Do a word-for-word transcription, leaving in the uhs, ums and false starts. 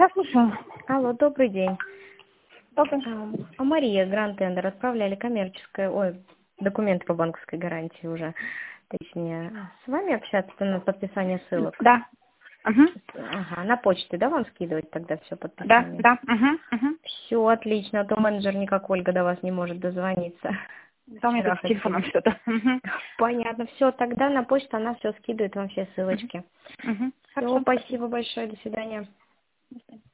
Да, слушаю. Алло, добрый день. Добрый. А Мария, Гранд Тендер, отправляли коммерческое, ой, документы по банковской гарантии уже, точнее. С вами общаться на подписание ссылок? Да. Угу. Ага, на почте, да, вам скидывать тогда все Да, подписание? да. Угу. Угу. Все отлично, а то менеджер никак Ольга до вас не может дозвониться. Да, у меня Вчера тут с телефоном хотели. что-то. Угу. Понятно, все, тогда на почту она все скидывает вам все ссылочки. Угу. Все, Хорошо. спасибо большое, до свидания. До свидания.